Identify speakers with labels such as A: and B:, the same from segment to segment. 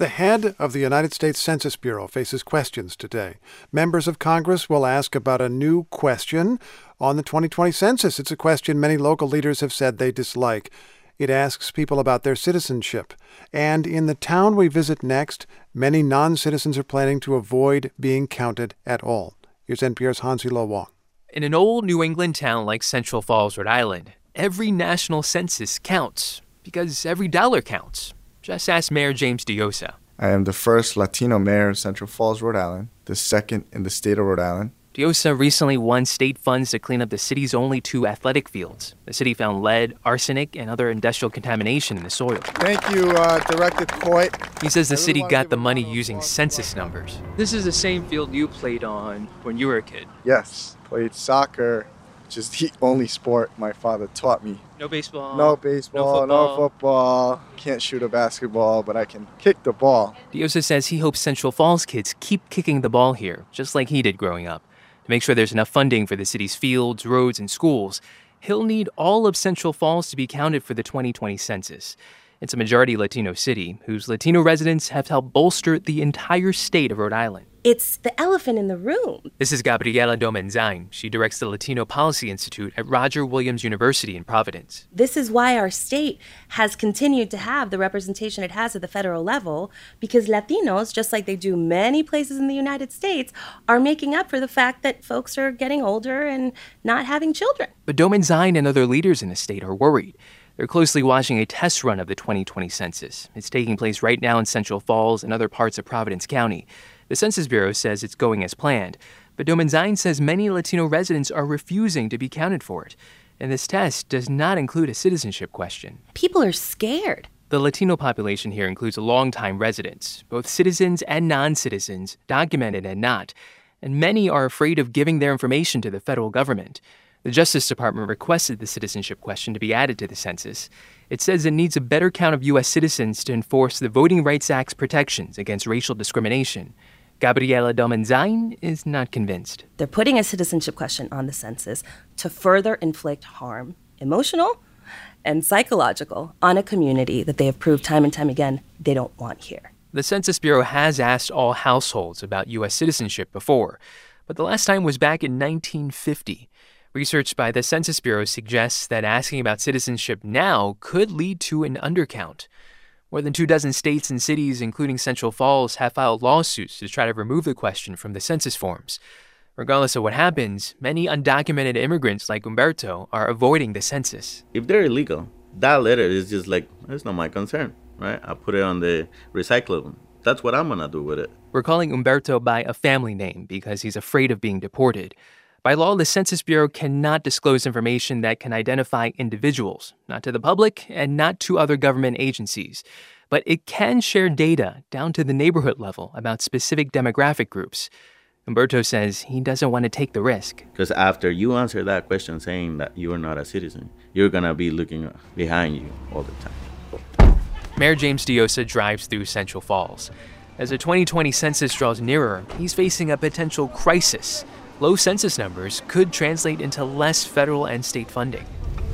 A: The head of the United States Census Bureau faces questions today. Members of Congress will ask about a new question on the 2020 census. It's a question many local leaders have said they dislike. It asks people about their citizenship. And in the town we visit next, many non-citizens are planning to avoid being counted at all. Here's NPR's Hansi Lo Wang.
B: In an old New England town like Central Falls, Rhode Island, every national census counts because every dollar counts. Just ask Mayor James Diossa.
C: I am the first Latino mayor of Central Falls, Rhode Island, the second in the state of Rhode Island.
B: Diossa recently won state funds to clean up the city's only 2 athletic fields. The city found lead, arsenic, and other industrial contamination in the soil.
C: Thank you, Director Coit.
B: He says the city got the money using census numbers. This is the same field you played on when you were a kid.
C: Yes, played soccer, which is the only sport my father taught me.
B: No baseball?
C: No baseball, no football. Can't shoot a basketball, but I can kick the ball.
B: Diossa says he hopes Central Falls kids keep kicking the ball here, just like he did growing up. To make sure there's enough funding for the city's fields, roads, and schools, he'll need all of Central Falls to be counted for the 2020 census. It's a majority Latino city whose Latino residents have helped bolster the entire state of Rhode Island.
D: It's the elephant in the room.
B: This is Gabriela Domenzain. She directs the Latino Policy Institute at Roger Williams University in Providence.
D: This is why our state has continued to have the representation it has at the federal level, because Latinos, just like they do many places in the United States, are making up for the fact that folks are getting older and not having children.
B: But Domenzain and other leaders in the state are worried. They're closely watching a test run of the 2020 census. It's taking place right now in Central Falls and other parts of Providence County. The Census Bureau says it's going as planned, but Domenzain says many Latino residents are refusing to be counted for it. And this test does not include a citizenship question.
D: People are scared.
B: The Latino population here includes longtime residents, both citizens and non-citizens, documented and not. And many are afraid of giving their information to the federal government. The Justice Department requested the citizenship question to be added to the census. It says it needs a better count of U.S. citizens to enforce the Voting Rights Act's protections against racial discrimination. Gabriela Domenzain is not convinced.
D: They're putting a citizenship question on the census to further inflict harm, emotional and psychological, on a community that they have proved time and time again they don't want here.
B: The Census Bureau has asked all households about U.S. citizenship before, but the last time was back in 1950. Research by the Census Bureau suggests that asking about citizenship now could lead to an undercount. More than 24 states and cities, including Central Falls, have filed lawsuits to try to remove the question from the census forms. Regardless of what happens, many undocumented immigrants like Humberto are avoiding the census.
E: If they're illegal, that letter is just like, it's not my concern, right? I put it on the recyclable. That's what I'm going to do with it.
B: We're calling Humberto by a family name because he's afraid of being deported. By law, the Census Bureau cannot disclose information that can identify individuals, not to the public and not to other government agencies. But it can share data down to the neighborhood level about specific demographic groups. Humberto says he doesn't want to take the risk.
E: Because after you answer that question saying that you are not a citizen, you're going to be looking behind you all the time.
B: Mayor James Diossa drives through Central Falls. As the 2020 census draws nearer, he's facing a potential crisis. Low census numbers could translate into less federal and state funding.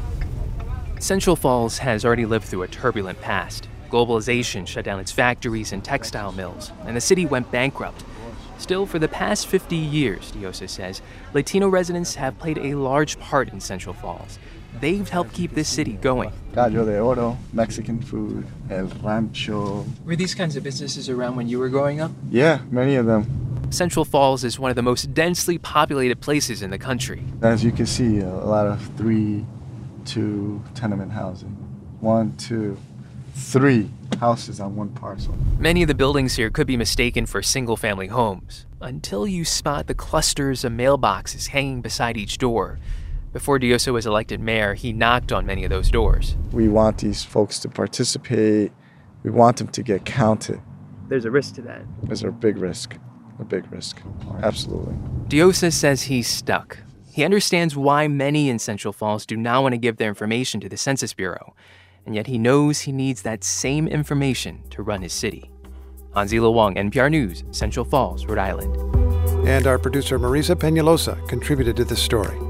B: Central Falls has already lived through a turbulent past. Globalization shut down its factories and textile mills, and the city went bankrupt. Still, for the past 50 years, Diossa says, Latino residents have played a large part in Central Falls. They've helped keep this city going.
C: Gallo de Oro, Mexican food, El Rancho.
B: Were these kinds of businesses around when you were growing up?
C: Yeah, many of them.
B: Central Falls is one of the most densely populated places in the country.
C: As you can see, a lot of 3-2 tenement housing. 1, 2, 3 houses on one parcel.
B: Many of the buildings here could be mistaken for single-family homes, until you spot the clusters of mailboxes hanging beside each door. Before Diossa was elected mayor, he knocked on many of those doors.
C: We want these folks to participate. We want them to get counted.
B: There's a risk to that.
C: There's a big risk. A big risk. Absolutely.
B: Diossa says he's stuck. He understands why many in Central Falls do not want to give their information to the Census Bureau, and yet he knows he needs that same information to run his city. Hansi Lo Wang, NPR News, Central Falls, Rhode Island.
A: And our producer Marisa Peñalosa contributed to this story.